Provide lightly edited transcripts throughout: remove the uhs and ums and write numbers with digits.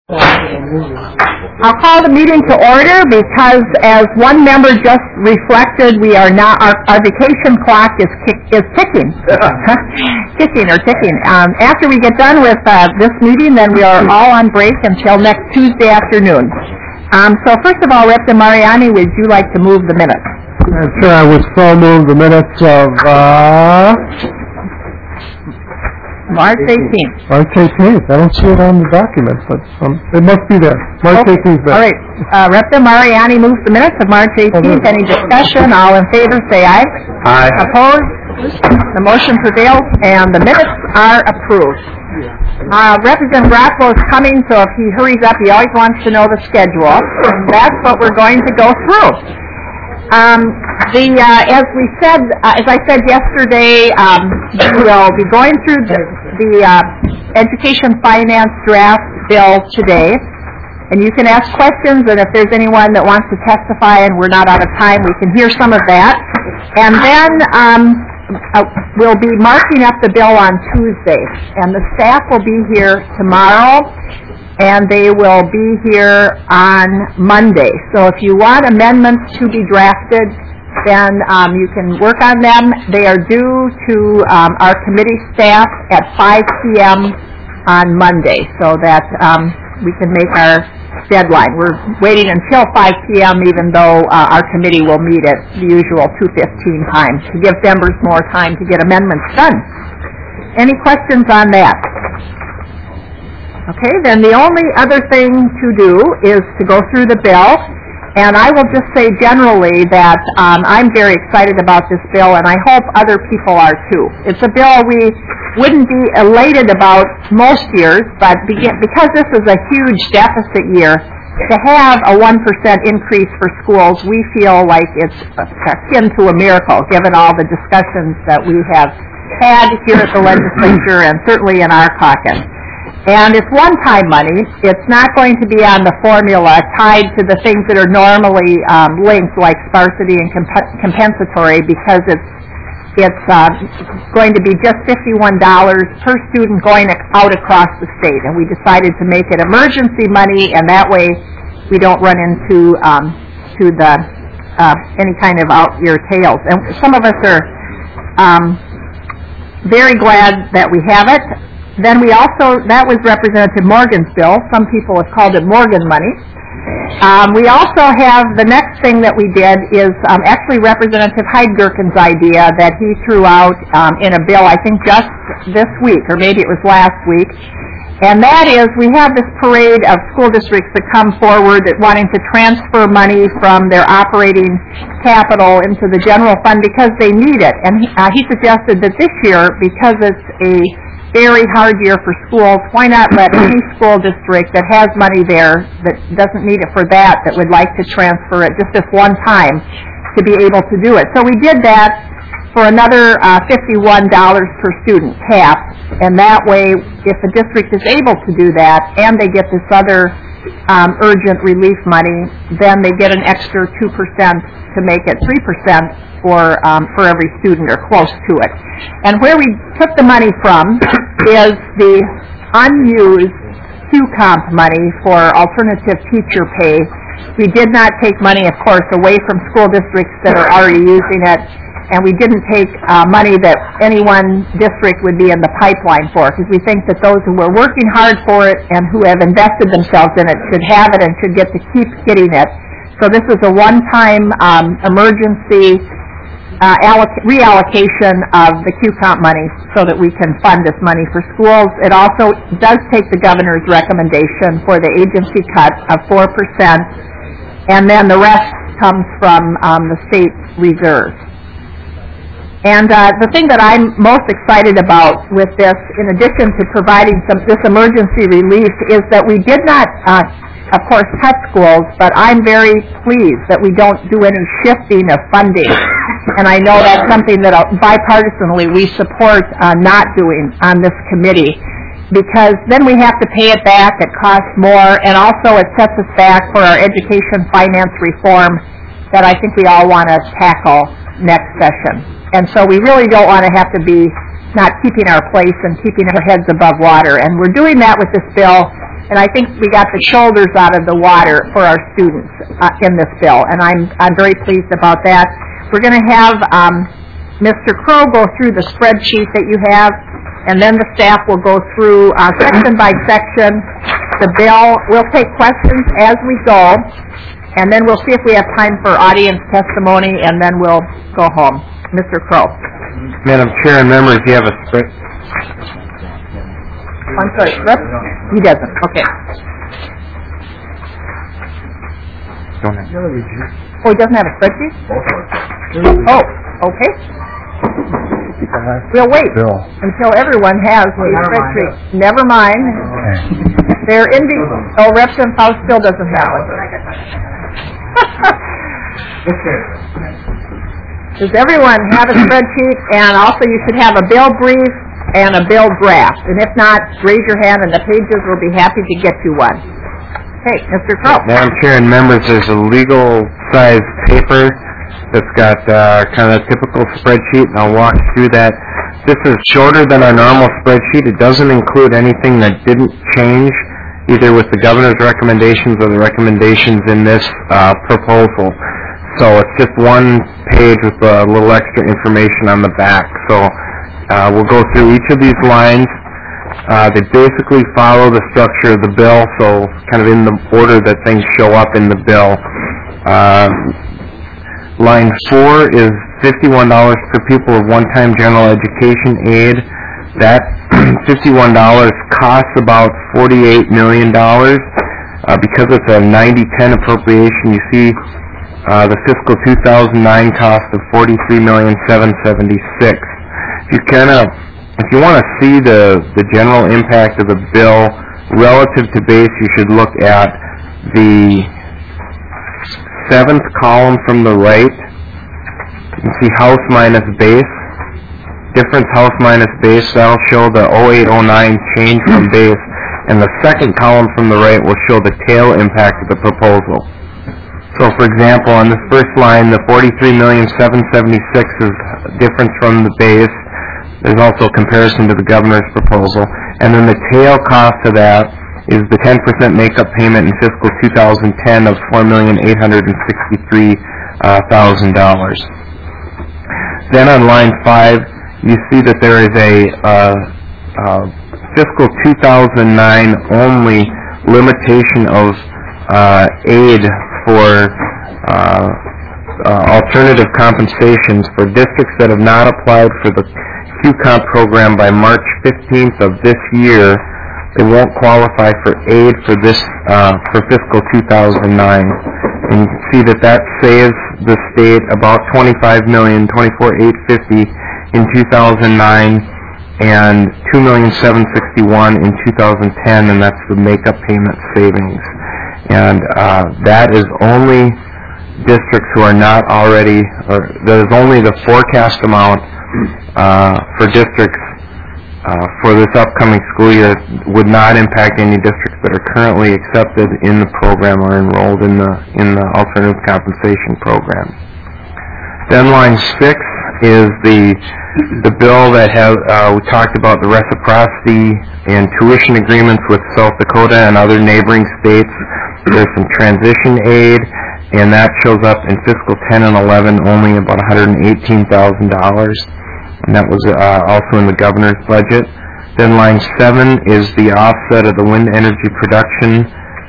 I'll call the meeting to order because, as one member just reflected, we are not, our vacation clock is ticking. Ticking. After we get done with this meeting, then we are all on break until next Tuesday afternoon. So first of all, Rep. Mariani, would you like to move the minutes? Sure, I would so move the minutes of March 18th. March 18th. I don't see it on the document, but it must be there. March 18th. All right. Rep. Mariani moves the minutes of March 18th. Any discussion? All in favor, say aye. Aye. Opposed? The motion prevails, and the minutes are approved. Representative Rockwell is coming, so if he hurries up, he always wants to know the schedule. And that's what we're going to go through. As we said, as I said yesterday, we'll be going through the education finance draft bill today, and you can ask questions, and if there's anyone that wants to testify and we're not out of time, we can hear some of that. And then we'll be marking up the bill on Tuesday, and the staff will be here tomorrow, and they will be here on Monday. So if you want amendments to be drafted, then you can work on them. They are due to our committee staff at 5 p.m. on Monday, so that we can make our deadline. We're waiting until 5 p.m. even though our committee will meet at the usual 2:15 time to give members more time to get amendments done. Any questions on that? Okay, then the only other thing to do is to go through the bill, and I will just say generally that I'm very excited about this bill, and I hope other people are too. It's a bill we wouldn't be elated about most years, but because this is a huge deficit year, to have a 1% increase for schools, we feel like it's akin to a miracle, given all the discussions that we have had here at the legislature and certainly in our caucus. And it's one-time money. It's not going to be on the formula tied to the things that are normally linked, like sparsity and compensatory, because it's going to be just $51 per student going out across the state. And we decided to make it emergency money, and that way we don't run into any kind of out-year tails. And some of us are very glad that we have it. Then we also, that was Representative Morgan's bill. Some people have called it Morgan money. We also have, the next thing that we did is actually Representative Heidgerken's idea that he threw out in a bill, I think just this week, or maybe it was last week. And that is, we have this parade of school districts that come forward that wanting to transfer money from their operating capital into the general fund because they need it. And he suggested that this year, because it's a very hard year for schools, why not let any school district that has money there that doesn't need it for that would like to transfer it just this one time to be able to do it. So we did that for another $51 per student cap, and that way if the district is able to do that and they get this other urgent relief money, then they get an extra 2% to make it 3% for every student or close to it. And where we took the money from is the unused QComp money for alternative teacher pay. We did not take money, of course, away from school districts that are already using it, and we didn't take money that any one district would be in the pipeline for, because we think that those who are working hard for it and who have invested themselves in it should have it and should get to keep getting it. So this is a one-time emergency reallocation of the QComp money so that we can fund this money for schools. It also does take the governor's recommendation for the agency cut of 4%, and then the rest comes from the state reserve. And the thing that I'm most excited about with this, in addition to providing this emergency relief, is that we did not, of course, cut schools, but I'm very pleased that we don't do any shifting of funding. And I know that's something that bipartisanly we support not doing on this committee, because then we have to pay it back, it costs more, and also it sets us back for our education finance reform that I think we all want to tackle next session. And so we really don't want to have to be not keeping our place and keeping our heads above water. And we're doing that with this bill And I think we got the shoulders out of the water for our students in this bill, and I'm very pleased about that. We're going to have Mr. Crow go through the spreadsheet that you have, and then the staff will go through section by section the bill. We'll take questions as we go, and then we'll see if we have time for audience testimony, and then we'll go home. Mr. Crow. Madam Chair and members, you have a spread. I'm sorry, Rep? He doesn't. Okay. Don't have. Oh, he doesn't have a spreadsheet? Oh, okay. We'll wait until everyone has a spreadsheet. Never mind. They're in the... Oh, Representative Faust still doesn't have one. Does everyone have a spreadsheet? And also you should have a bill brief and a bill draft. And if not, raise your hand and the pages will be happy to get you one. Hey, Mr. Crow. Madam Chair and members, there's a legal-sized paper that's got kind of a typical spreadsheet, and I'll walk through that. This is shorter than our normal spreadsheet. It doesn't include anything that didn't change, either with the governor's recommendations or the recommendations in this proposal. So it's just one page with a little extra information on the back. So we'll go through each of these lines. They basically follow the structure of the bill, so kind of in the order that things show up in the bill. Line 4 is $51 per pupil of one-time general education aid. That $51 costs about $48 million. Because it's a 90-10 appropriation, you see the fiscal 2009 cost of $43,776,000. If you want to see the general impact of the bill relative to base, you should look at the 7th column from the right. You can see house minus base. Difference house minus base, that'll show the 08-09 change from base. And the 2nd column from the right will show the tail impact of the proposal. So, for example, on this first line, the $43,776,000 is difference from the base. There's also comparison to the governor's proposal. And then the tail cost of that is the 10% makeup payment in fiscal 2010 of $4,863,000. Then on line 5, you see that there is a fiscal 2009 only limitation of aid for alternative compensations for districts that have not applied for the QComp program by March 15th of this year. They won't qualify for aid for this for fiscal 2009. And you can see that saves the state about $25,024,850 in 2009 and $2,761,000 in 2010, and that's the makeup payment savings. And that is only districts who are not already, or that is only the forecast amount for districts for this upcoming school year. Would not impact any districts that are currently accepted in the program or enrolled in the alternative compensation program. Then line 6 is the bill that we talked about, the reciprocity and tuition agreements with South Dakota and other neighboring states. There's some transition aid, and that shows up in fiscal 10 and 11 only about $118,000. And that was also in the governor's budget. Then line 7 is the offset of the wind energy production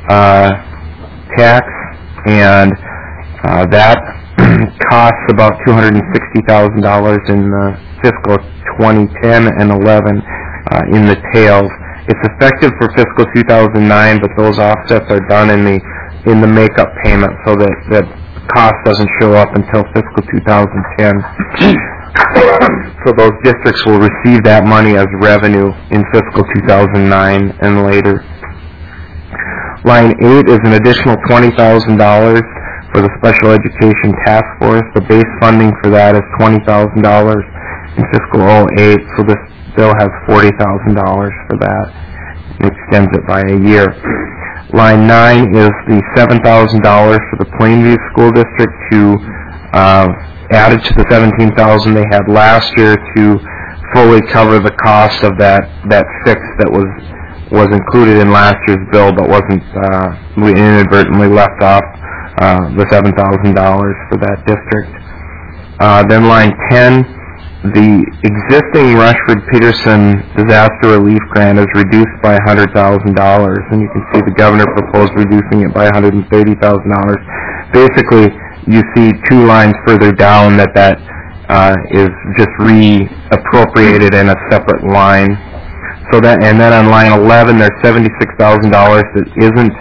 tax, and that costs about $260,000 in fiscal 2010 and 11 in the tails. It's effective for fiscal 2009, but those offsets are done in the makeup payment, so that cost doesn't show up until fiscal 2010. So those districts will receive that money as revenue in fiscal 2009 and later. Line 8 is an additional $20,000 for the Special Education Task Force. The base funding for that is $20,000 in fiscal 08, so this bill has $40,000 for that. It extends it by a year. Line 9 is the $7,000 for the Plainview School District to added to the $17,000 they had last year to fully cover the cost of that fix that was was included in last year's bill, but wasn't, we inadvertently left off the $7,000 for that district. Then line 10, the existing Rushford-Peterson disaster relief grant is reduced by $100,000, and you can see the governor proposed reducing it by $130,000. Basically, you see two lines further down that is just reappropriated in a separate line. So that, and then on line 11, there's $76,000 that isn't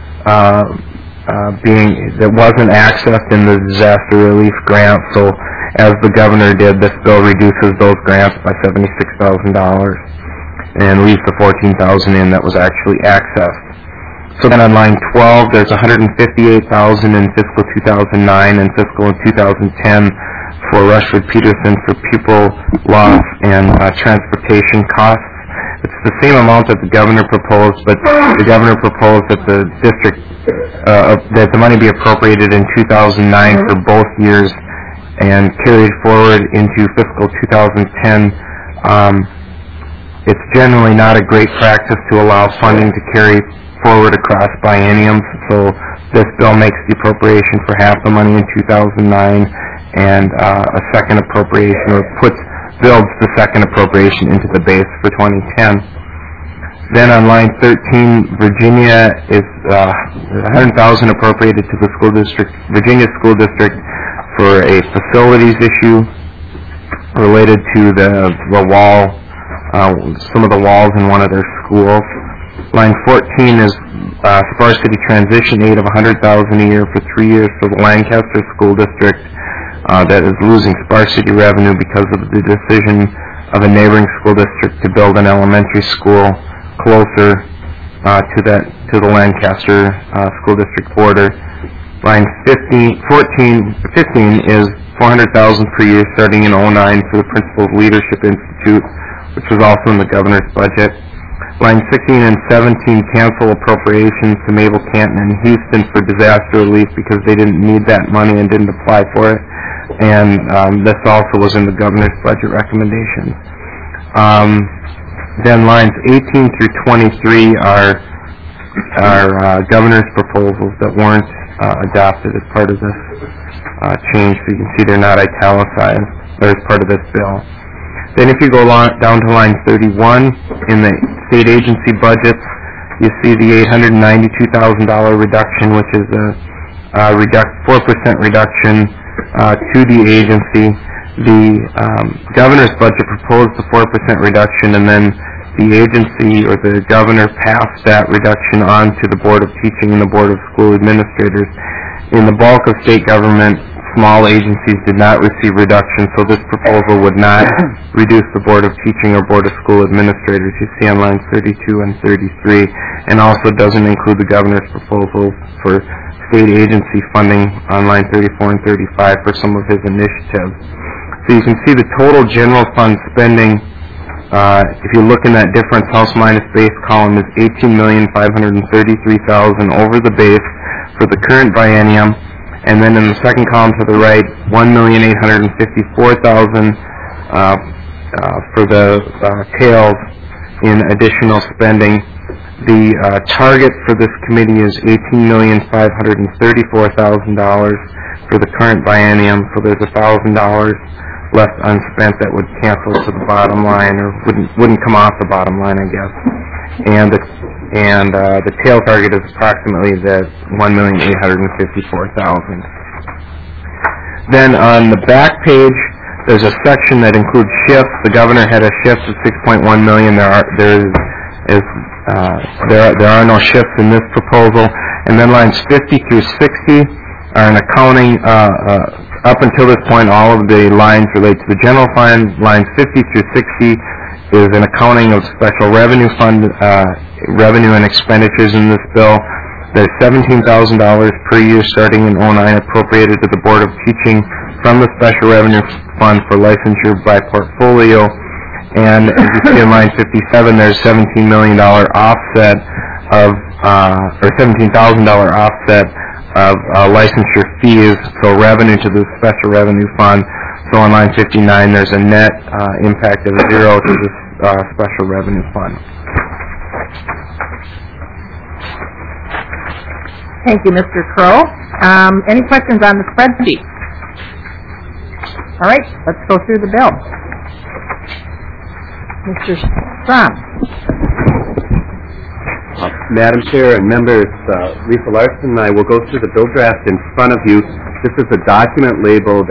that wasn't accessed in the disaster relief grant. So, as the governor did, this bill reduces those grants by $76,000 and leaves the $14,000 in that was actually accessed. So then on line 12, there's $158,000 in fiscal 2009 and fiscal in 2010 for Rushford-Peterson for pupil loss and transportation costs. It's the same amount that the governor proposed, but the governor proposed that the district, that the money be appropriated in 2009 for both years and carried forward into fiscal 2010. It's generally not a great practice to allow funding to carry forward across bienniums, so this bill makes the appropriation for half the money in 2009 and a second appropriation, or builds the second appropriation into the base for 2010. Then on line 13, Virginia is $100,000 appropriated to the school district, Virginia School District, for a facilities issue related to the wall, some of the walls in one of their schools. Line 14 is Sparr City transition aid of $100,000 a year for 3 years for the Lancaster School District that is losing Sparr City revenue because of the decision of a neighboring school district to build an elementary school closer to the Lancaster School District border. Line 15 is $400,000 per year starting in 2009 for the Principals Leadership Institute, which was also in the governor's budget. Line 16 and 17 cancel appropriations to Mabel, Canton, and Houston for disaster relief because they didn't need that money and didn't apply for it. And this also was in the governor's budget recommendations. Then lines 18 through 23 are governor's proposals that weren't adopted as part of this change. So you can see they're not italicized or as part of this bill. Then if you go down to line 31 in the state agency budgets, you see the $892,000 reduction, which is a 4% reduction to the agency. The governor's budget proposed a 4% reduction, and then the agency or the governor passed that reduction on to the Board of Teaching and the Board of School Administrators. In the bulk of state government, small agencies did not receive reduction, so this proposal would not reduce the Board of Teaching or Board of School Administrators. You see on lines 32 and 33, and also doesn't include the governor's proposal for state agency funding on line 34 and 35 for some of his initiatives. So you can see the total general fund spending, if you look in that difference house minus base column, is $18,533,000 over the base for the current biennium. And then in the second column to the right, $1,854,000 for the tails in additional spending. The target for this committee is $18,534,000 for the current biennium. So there's $1,000 left unspent that would cancel to the bottom line, or wouldn't come off the bottom line, I guess. And the tail target is approximately the $1,854,000. Then on the back page, there's a section that includes shifts. The governor had a shift of $6.1 million. There are no shifts in this proposal. And then lines 50 through 60 are an accounting. Up until this point, all of the lines relate to the general fund. Lines 50 through 60 is an accounting of special revenue fund revenue and expenditures in this bill. There's $17,000 per year starting in 2009 appropriated to the Board of Teaching from the special revenue fund for licensure by portfolio. And as you see in line 57, there's $17 million offset of, or $17,000 offset of licensure fees, so revenue to the special revenue fund. So on line 59, there's a net impact of 0 to this special revenue fund. Thank you, Mr. Crow. Any questions on the spreadsheet? All right, let's go through the bill. Mr. Strom. Madam Chair and members, Lisa Larson and I will go through the bill draft in front of you. This is a document labeled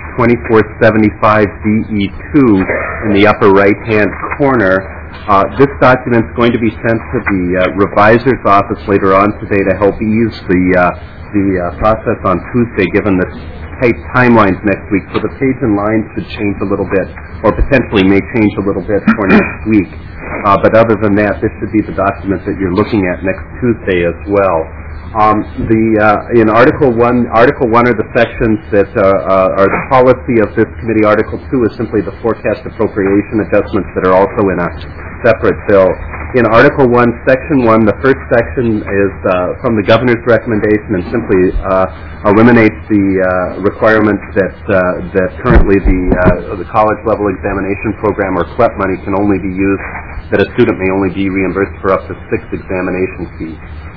H2475DE2 in the upper right-hand corner. This document is going to be sent to the revisor's office later on today to help ease the process on Tuesday, given the tight timelines next week. So the page and lines should change a little bit, or potentially may change a little bit for next week. But other than that, this should be the document that you're looking at next Tuesday as well. In Article 1 are the sections that are the policy of this committee. Article 2 is simply the forecast appropriation adjustments that are also in a separate bill. In Article 1, Section 1, the first section is from the governor's recommendation and simply eliminates the requirements that currently the college level examination program or CLEP money can only be used, that a student may only be reimbursed for up to 6 examination fees.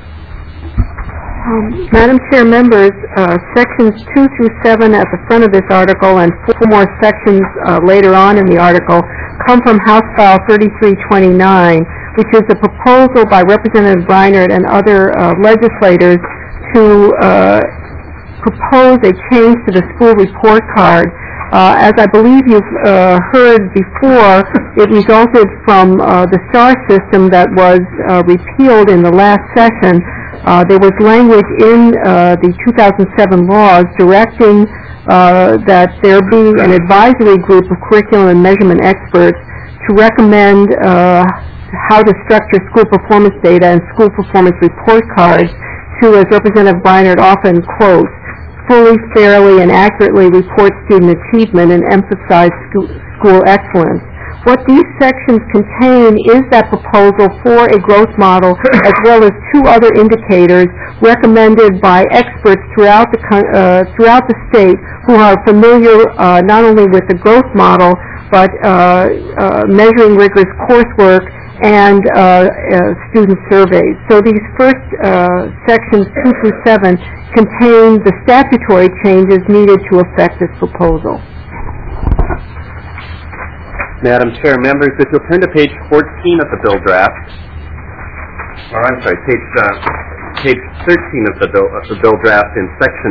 Madam Chair, members, sections 2 through 7 at the front of this article and 4 more sections later on in the article come from House File 3329, which is a proposal by Representative Breinert and other legislators to propose a change to the school report card. As I believe you've heard before, it resulted from the STAR system that was repealed in the last session. There was language in the 2007 laws directing that there be an advisory group of curriculum and measurement experts to recommend how to structure school performance data and school performance report cards to, as Representative Breinert often quotes, fully, fairly, and accurately report student achievement and emphasize school excellence. What these sections contain is that proposal for a growth model as well as 2 other indicators recommended by experts throughout the state who are familiar not only with the growth model but measuring rigorous coursework and student surveys. So these first sections 2 through 7 contain the statutory changes needed to affect this proposal. Madam Chair, members, if you'll turn to page 14 of the bill draft, or I'm sorry, page 13 of the bill draft in section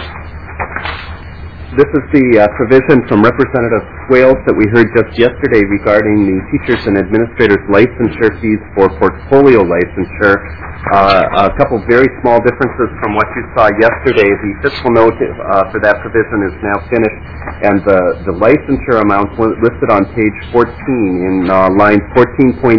8. This is the provision from Representative Swales that we heard just yesterday regarding the teachers and administrators licensure fees for portfolio licensure. A couple very small differences from what you saw yesterday. The fiscal note for that provision is now finished, and the licensure amounts listed on page 14 in line 14.7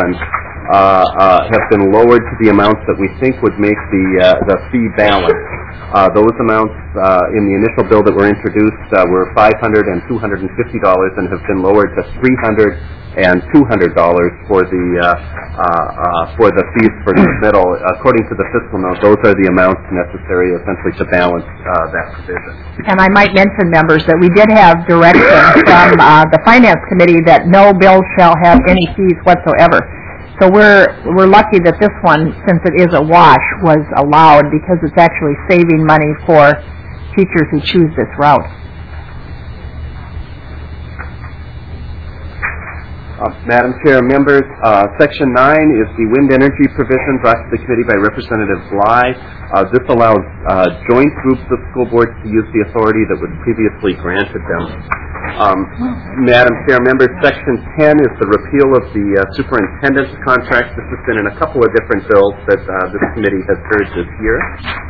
have been lowered to the amounts that we think would make the fee balance. Those amounts in the initial bill that were introduced were $500 and $250 and have been lowered to $300 and $200 for the fees for submittal. According to the fiscal note, those are the amounts necessary essentially to balance that provision. And I might mention, members, that we did have direction from the Finance Committee that no bill shall have any fees whatsoever. So we're lucky that this one, since it is a wash, was allowed because it's actually saving money for teachers who choose this route. Madam Chair, members, Section 9 is the wind energy provision brought to the committee by Representative Bly. This allows joint groups of school boards to use the authority that was previously granted them. Madam Chair, members, Section 10 is the repeal of the superintendent's contract. This has been in a couple of different bills that this committee has heard this year.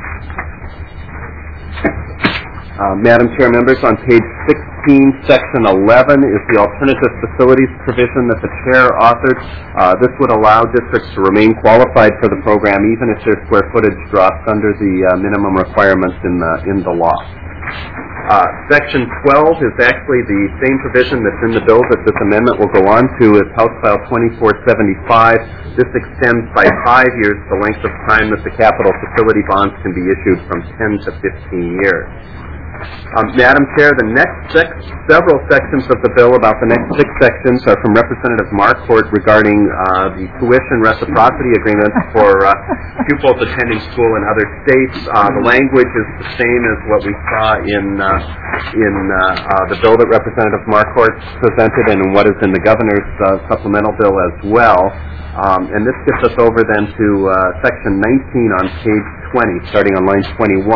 Madam Chair, members, on page 16, Section 11 is the alternative facilities provision that the Chair authored. This would allow districts to remain qualified for the program even if their square footage drops under the minimum requirements in the law. Section 12 is actually the same provision that's in the bill that this amendment will go on to. It's House File 2475. This extends by 5 years the length of time that the capital facility bonds can be issued from 10 to 15 years. Madam Chair, the next several sections of the bill, about the next 6 sections, are from Representative Marquardt regarding the tuition reciprocity agreement for pupils attending school in other states. The language is the same as what we saw in the bill that Representative Marquardt presented and what is in the governor's supplemental bill as well. And this gets us over then to section 19 on page 20, starting on line 21.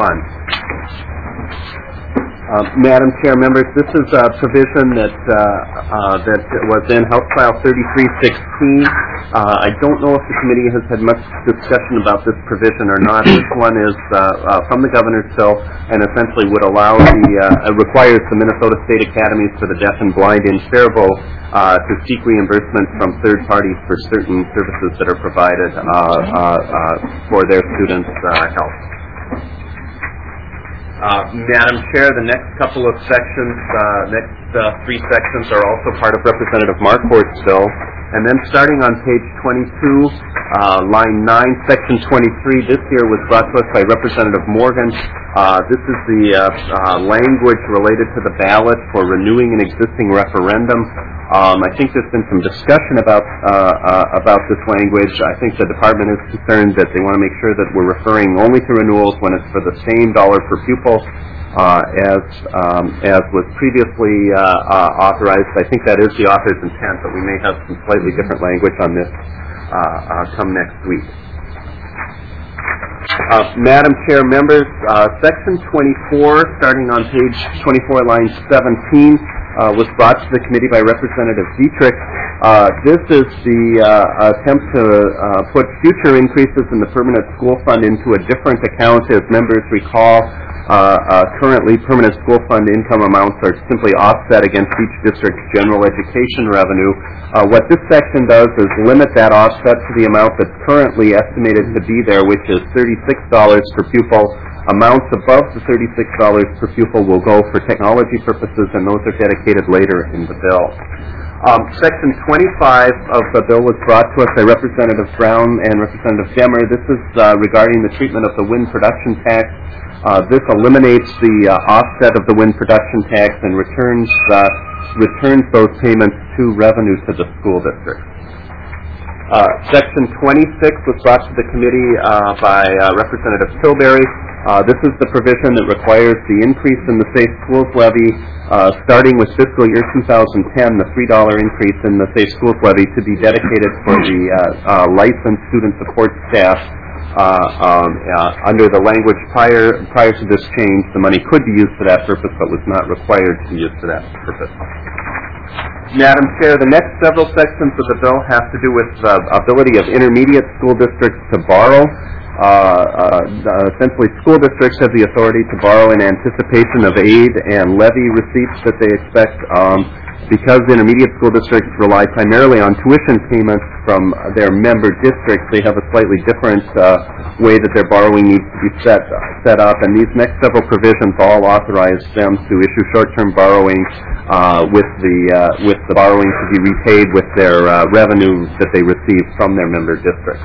Madam Chair, members, this is a provision that was in House File 3316. I don't know if the committee has had much discussion about this provision or not. This one is from the governor's bill and essentially would allow requires the Minnesota State Academies for the Deaf and Blind in Faribault to seek reimbursement from third parties for certain services that are provided for their students' health. Madam Chair, the next couple of sections, next 3 sections are also part of Representative Marquardt's bill. And then starting on page 22, line 9, section 23, this year was brought to us by Representative Morgan. This is the language related to the ballot for renewing an existing referendum. I think there's been some discussion about this language. I think the department is concerned that they want to make sure that we're referring only to renewals when it's for the same dollar per pupil as was previously authorized. I think that is the author's intent, but we may have some slightly different language on this come next week. Madam Chair, members, section 24, starting on page 24, line 17, was brought to the committee by Representative Dietrich. This is the attempt to put future increases in the permanent school fund into a different account. As members recall, currently permanent school fund income amounts are simply offset against each district's general education revenue. What this section does is limit that offset to the amount that's currently estimated to be there, which is $36 per pupil. Amounts above the $36 per pupil will go for technology purposes, and those are dedicated later in the bill. Section 25 of the bill was brought to us by Representative Brown and Representative Demmer. This is regarding the treatment of the wind production tax. This eliminates the offset of the wind production tax and returns those payments to revenue to the school district. Section 26 was brought to the committee by Representative Tilbury. This is the provision that requires the increase in the Safe Schools levy, starting with fiscal year 2010, the $3 increase in the Safe Schools levy to be dedicated for the licensed student support staff. Under the language prior to this change, the money could be used for that purpose, but was not required to be used for that purpose. Madam Chair, the next several sections of the bill have to do with the ability of intermediate school districts to borrow. Essentially, school districts have the authority to borrow in anticipation of aid and levy receipts that they expect. Because intermediate school districts rely primarily on tuition payments from their member districts, they have a slightly different way that their borrowing needs to be set up. And these next several provisions all authorize them to issue short-term borrowing with the borrowing to be repaid with their revenue that they receive from their member districts.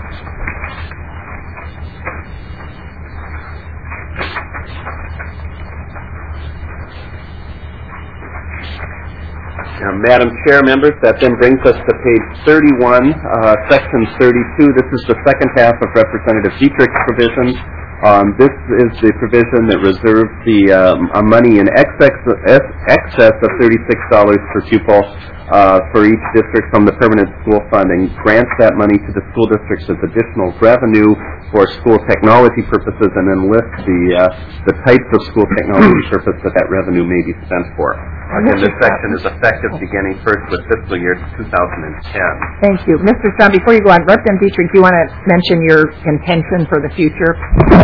Madam Chair, members, that then brings us to page 31, section 32. This is the second half of Representative Dietrich's provision. This is the provision that reserves the money in excess of $36 per pupil for each district from the permanent school fund and grants that money to the school districts as additional revenue for school technology purposes, and then lists the types of school technology purpose that revenue may be spent for. Again, this section is effective beginning first with fiscal year 2010. Thank you. Mr. Son, before you go on, Representative Dietrich, do you want to mention your intention for the future?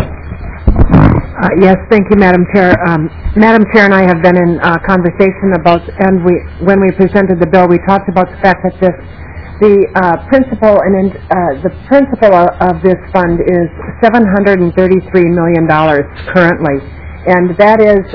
Yes, thank you, Madam Chair. Madam Chair and I have been in conversation about, and when we presented the bill, we talked about the fact that the principal of this fund is $733 million currently, and that is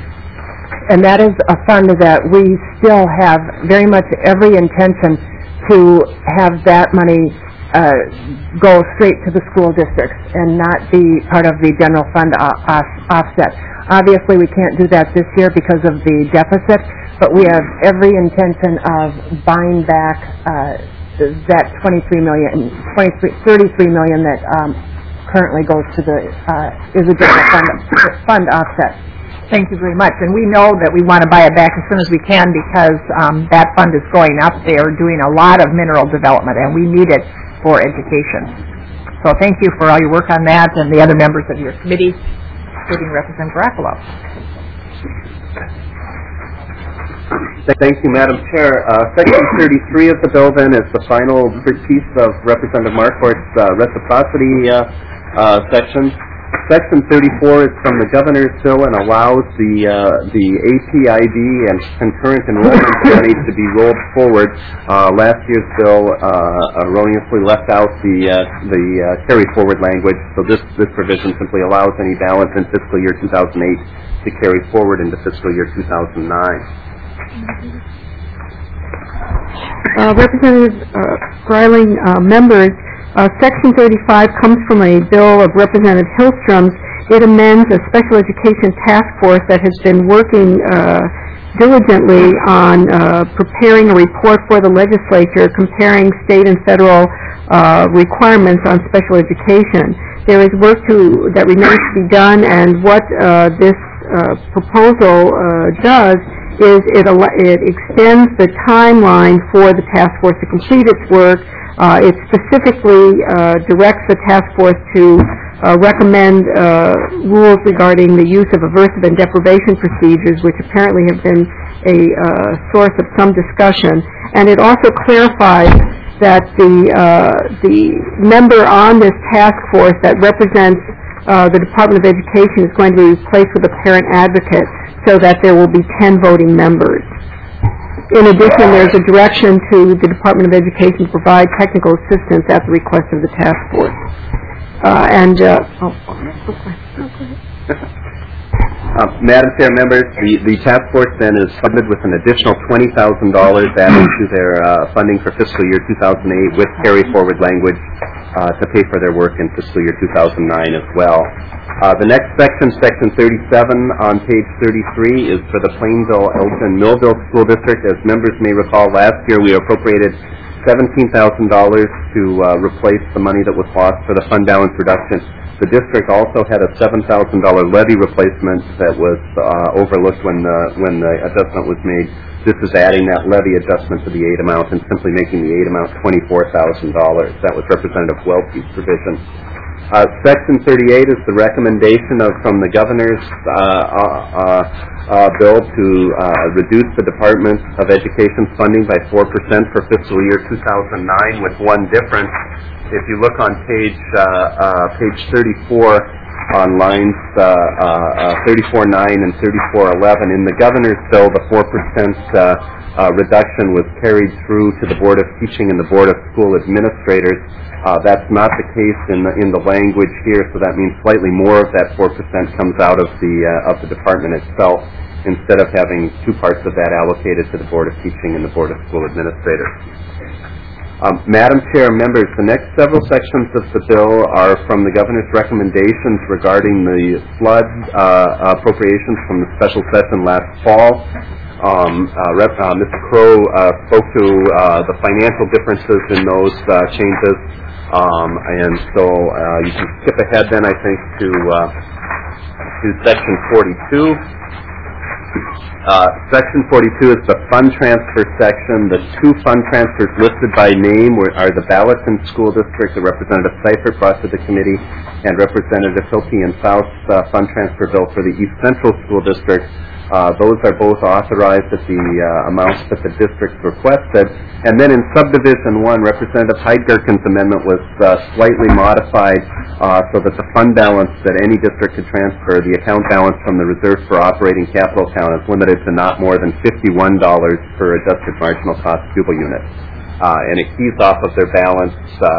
a fund that we still have very much every intention to have that money go straight to the school districts and not be part of the general fund offset. Obviously, we can't do that this year because of the deficit, but we have every intention of buying back that $33 million that currently goes to the is a general fund offset. Thank you very much. And we know that we want to buy it back as soon as we can because that fund is going up. They are doing a lot of mineral development, and we need it for education. So thank you for all your work on that and the other members of your committee, including Representative Garofalo. Thank you, Madam Chair. Section 33 of the bill, then, is the final piece of Representative Marquardt's reciprocity section. Section 34 is from the governor's bill and allows the APID and concurrent enrollment money to be rolled forward. Last year's bill erroneously left out the carry forward language, so this provision simply allows any balance in fiscal year 2008 to carry forward into fiscal year 2009. Representative Greiling, members, Section 35 comes from a bill of Representative Hillstrom's. It amends a special education task force that has been working diligently on preparing a report for the legislature comparing state and federal requirements on special education. There is work that remains to be done, and what this proposal does is it extends the timeline for the task force to complete its work. It specifically directs the task force to recommend rules regarding the use of aversive and deprivation procedures, which apparently have been a source of some discussion. And it also clarifies that the member on this task force that represents the Department of Education is going to be replaced with a parent advocate so that there will be 10 voting members. In addition, there's a direction to the Department of Education to provide technical assistance at the request of the task force. Madam Chair, members, the task force then is funded with an additional $20,000 added to their funding for fiscal year 2008 with carry forward language to pay for their work in fiscal year 2009 as well. The next section, Section 37 on page 33, is for the Plainville-Elgin-Millville School District. As members may recall, last year we appropriated $17,000 to replace the money that was lost for the fund balance reduction. The district also had a $7,000 levy replacement that was overlooked when the adjustment was made. This is adding that levy adjustment to the aid amount and simply making the aid amount $24,000. That was Representative Welke's provision. Section 38 is the recommendation from the governor's bill to reduce the Department of Education's funding by 4% for fiscal year 2009, with one difference. If you look on page 34 on lines 34.9 and 34.11, in the governor's bill, the 4% reduction was carried through to the Board of Teaching and the Board of School Administrators. That's not the case in the language here, so that means slightly more of that 4% comes out of the department itself, instead of having two parts of that allocated to the Board of Teaching and the Board of School Administrators. Madam Chair, members, the next several sections of the bill are from the governor's recommendations regarding the flood appropriations from the special session last fall. Mr. Crow spoke to the financial differences in those changes, and so you can skip ahead then, I think, to Section 42. Section 42 is the fund transfer section. The two fund transfers listed by name are the Ballatin School District that Representative Seifert brought to the committee, and Representative Hilke and Faust's fund transfer bill for the East Central School District. Those are both authorized at the amounts that the district requested. And then in Subdivision 1, Representative Heidgerken's amendment was slightly modified so that the fund balance that any district could transfer, the account balance from the Reserve for Operating Capital account, is limited to not more than $51 per adjusted marginal cost pupil unit. And it keys off of their balance,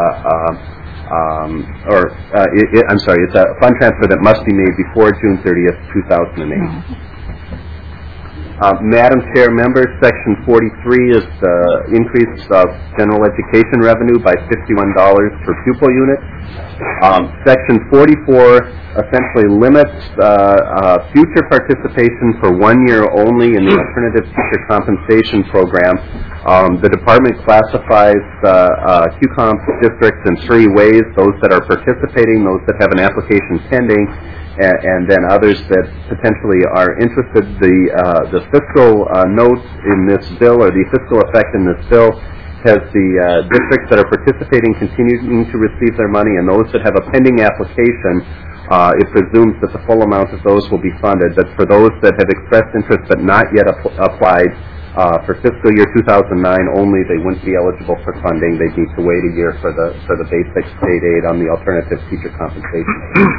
it's a fund transfer that must be made before June 30th, 2008. Madam Chair, members, Section 43 is the increase of general education revenue by $51 per pupil unit. Section 44 essentially limits future participation for 1 year only in the Alternative Teacher Compensation Program. The department classifies QComp districts in 3 ways: those that are participating, those that have an application pending, and then others that potentially are interested. The fiscal note in this bill, or the fiscal effect in this bill, has the districts that are participating continuing to receive their money, and those that have a pending application, it presumes that the full amount of those will be funded. But for those that have expressed interest but not yet applied for fiscal year 2009 only, they wouldn't be eligible for funding. They'd need to wait a year for the basic state aid on the alternative teacher compensation.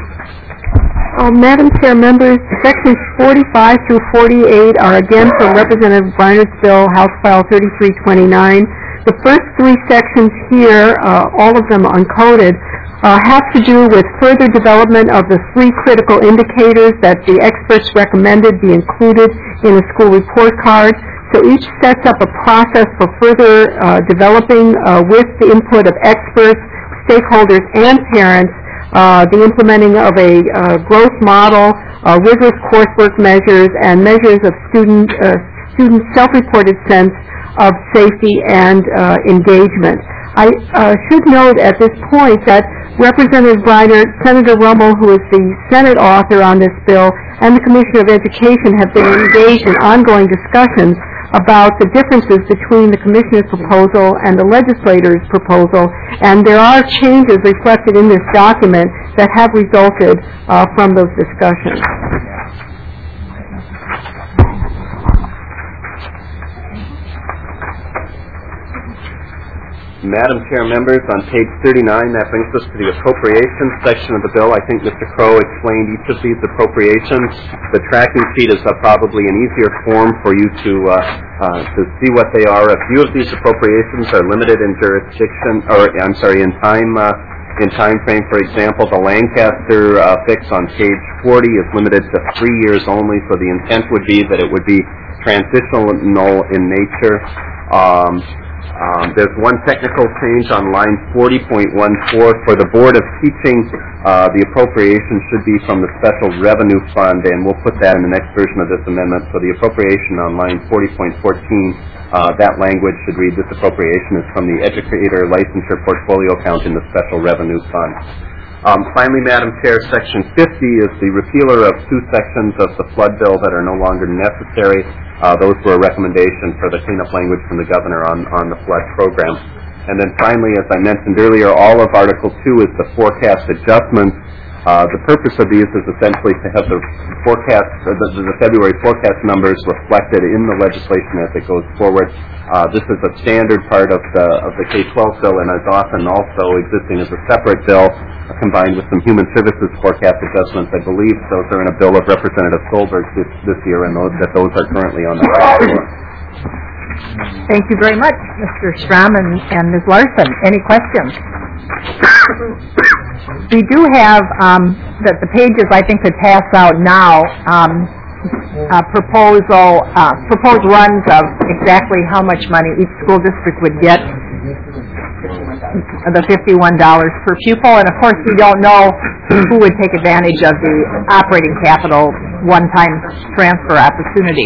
Madam Chair, members, sections 45 through 48 are again from Representative Breiner's bill, House File 3329. The first 3 sections here, all of them uncoded, have to do with further development of the 3 critical indicators that the experts recommended be included in a school report card. So each sets up a process for further developing with the input of experts, stakeholders, and parents, the implementing of a growth model, rigorous coursework measures, and measures of student self-reported sense of safety and engagement. I should note at this point that Representative Breiner, Senator Rummel, who is the Senate author on this bill, and the Commissioner of Education have been engaged in ongoing discussions about the differences between the Commissioner's proposal and the legislator's proposal, and there are changes reflected in this document that have resulted from those discussions. Madam Chair, members, on page 39, that brings us to the appropriations section of the bill. I think Mr. Crow explained each of these appropriations. The tracking sheet is probably an easier form for you to see what they are. A few of these appropriations are limited in jurisdiction, in time frame. For example, the Lancaster fix on page 40 is limited to 3 years only, so the intent would be that it would be transitional in nature. There's one technical change on line 40.14. For the Board of Teaching, the appropriation should be from the Special Revenue Fund, and we'll put that in the next version of this amendment. So the appropriation on line 40.14, that language should read, this appropriation is from the Educator Licensure Portfolio Account in the Special Revenue Fund. Finally, Madam Chair, Section 50 is the repealer of 2 sections of the flood bill that are no longer necessary. Those were a recommendation for the cleanup language from the governor on the flood program. And then finally, as I mentioned earlier, all of Article 2 is the forecast adjustments. The purpose of these is essentially to have the forecast, the February forecast numbers reflected in the legislation as it goes forward. This is a standard part of the K-12 bill, and is often also existing as a separate bill, combined with some human services forecast adjustments. I believe those are in a bill of Representative Solberg this year, and those are currently on the floor. Thank you very much, Mr. Strom and Ms. Larson. Any questions? We do have the pages, I think, that pass out now, proposed runs of exactly how much money each school district would get, the $51 per pupil, and of course we don't know who would take advantage of the operating capital one-time transfer opportunity.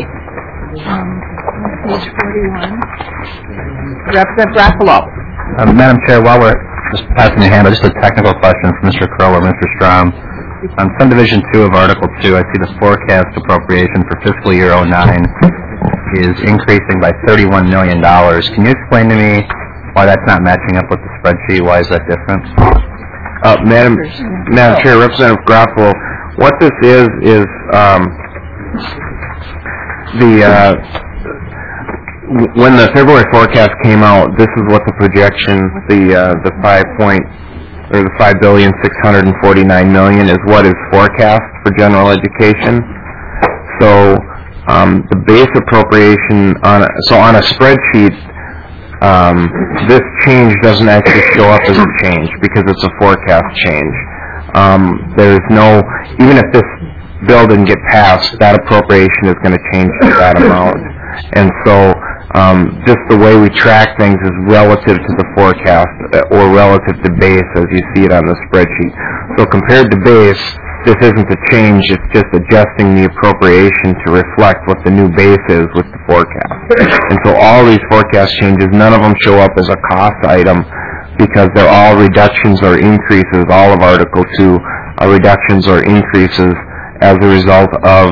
Page 41. Representative Ruffalo. Madam Chair, while we're just passing the hand, just a technical question for Mr. Crow or Mr. Strom. On Subdivision 2 of Article 2, I see the forecast appropriation for fiscal year 09 is increasing by $31 million. Can you explain to me why that's not matching up with the spreadsheet? Why is that different? Madam Chair, Representative Groffalo, what this is when the February forecast came out, this is what the projection, the $5,649,000,000 is what is forecast for general education. So the base appropriation on a spreadsheet, this change doesn't actually show up as a change because it's a forecast change. There's no, even if bill didn't get passed, that appropriation is going to change to that amount. And so just the way we track things is relative to the forecast or relative to base as you see it on the spreadsheet. So compared to base, this isn't a change, it's just adjusting the appropriation to reflect what the new base is with the forecast. And so all these forecast changes, none of them show up as a cost item because they're all reductions or increases. All of Article 2 are reductions or increases as a result of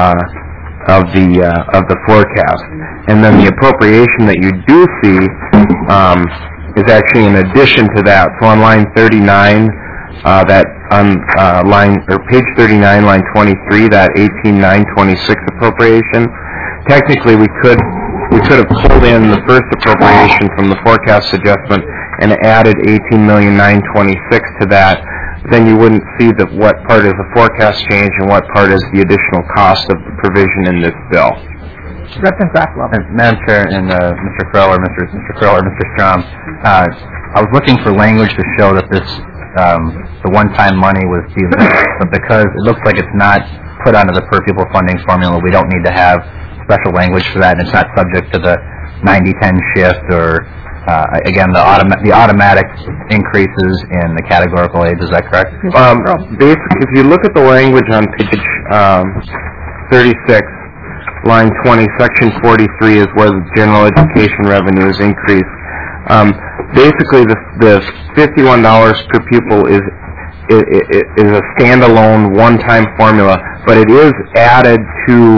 the forecast. And then the appropriation that you do see is actually in addition to that. So on line 39, that on page 39, line 23, that 18,926 appropriation. Technically, we could have pulled in the first appropriation from the forecast adjustment and added 18,926 to that. Then you wouldn't see what part is the forecast change and what part is the additional cost of the provision in this bill. Madam Chair, and Mr. Kroll or Mr. Strom, I was looking for language to show that this the one-time money was delisted, but because it looks like it's not put onto the per-pupil funding formula, we don't need to have special language for that, and it's not subject to the 90-10 shift or, again, the automatic increases in the categorical aids. Is that correct? Basically, if you look at the language on page 36, line 20, section 43 is where the general education revenue is increased. Basically, the $51 per pupil is a standalone one-time formula, but it is added to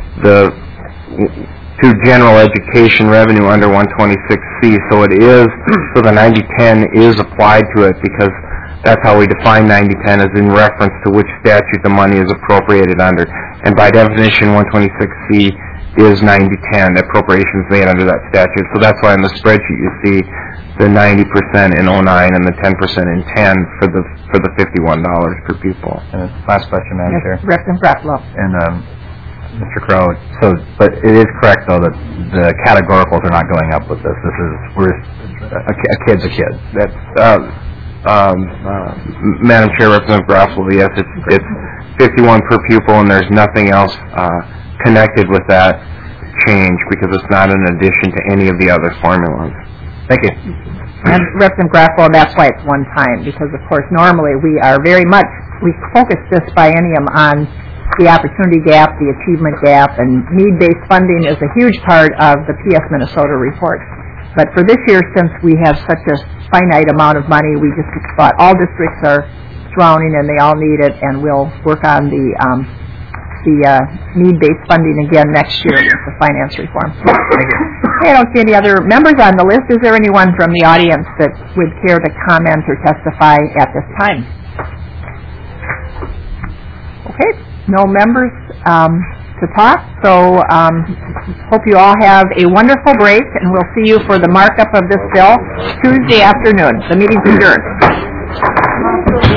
general education revenue under 126C. So it is, so the 90-10 is applied to it because that's how we define 90-10 is in reference to which statute the money is appropriated under. And by definition, 126C is 90-10, appropriations made under that statute. So that's why in the spreadsheet you see the 90% in 09 and the 10% in 10 for the $51 per pupil. And last question, Madam Chair. Representative Grappolo. And Mr. Crow, but it is correct though that the categoricals are not going up with this. This is a kid's a kid. That's Madam Chair, Representative Grappolo. Yes, it's 51 per pupil, and there's nothing else connected with that change because it's not in addition to any of the other formulas. Thank you. And Representative Grappolo, that's why it's one time, because of course normally we focus this biennium on the opportunity gap, the achievement gap, and need-based funding is a huge part of the PS Minnesota report. But for this year, since we have such a finite amount of money, we just thought all districts are drowning and they all need it, and we'll work on the need-based funding again next year with the finance reform. Okay, I don't see any other members on the list. Is there anyone from the audience that would care to comment or testify at this time? Okay, no members to talk, so hope you all have a wonderful break, and we'll see you for the markup of this bill Tuesday afternoon. The meeting's adjourned.